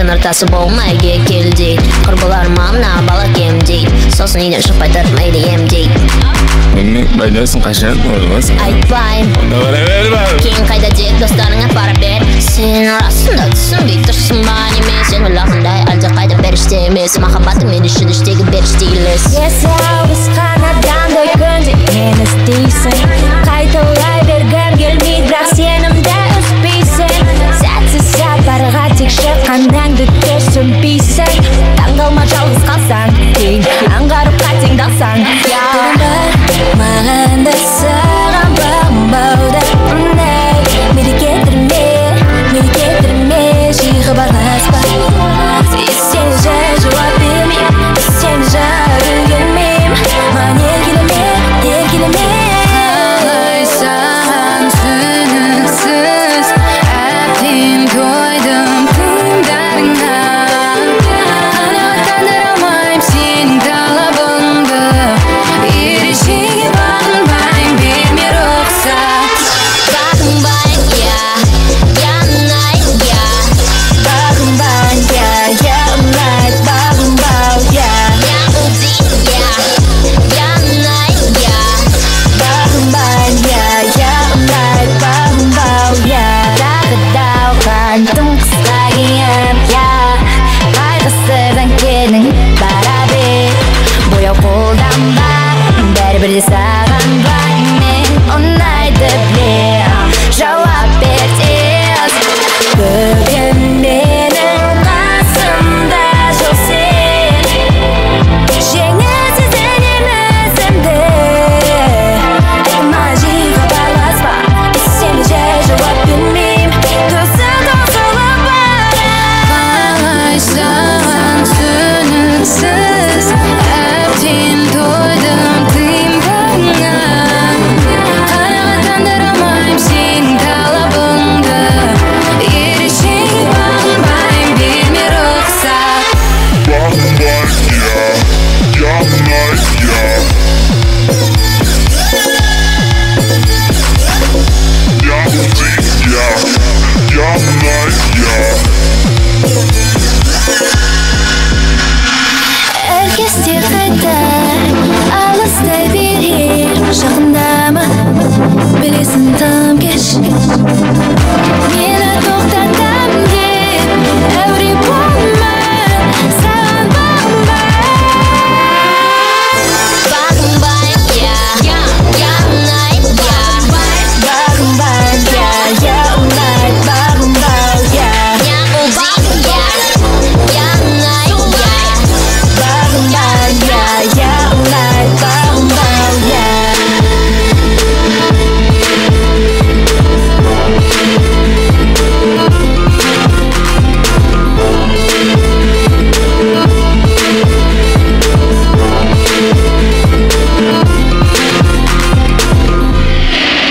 Биздин ортасы болмайге келди. Курбуларым мамна бала кем дейт. Сосын үйден шықпай тұрып мейли ем дейт. Мен байдасың қашан болмасын. Айтпайм. Онда бара бер бар. Кейін қайда деп достарыңа пара бер. Сен расында түсінбей тұрсың ба неме? Сен ойлағандай әлде қайда періште емес. Махаббатың мен үшін іштегі беріште елес.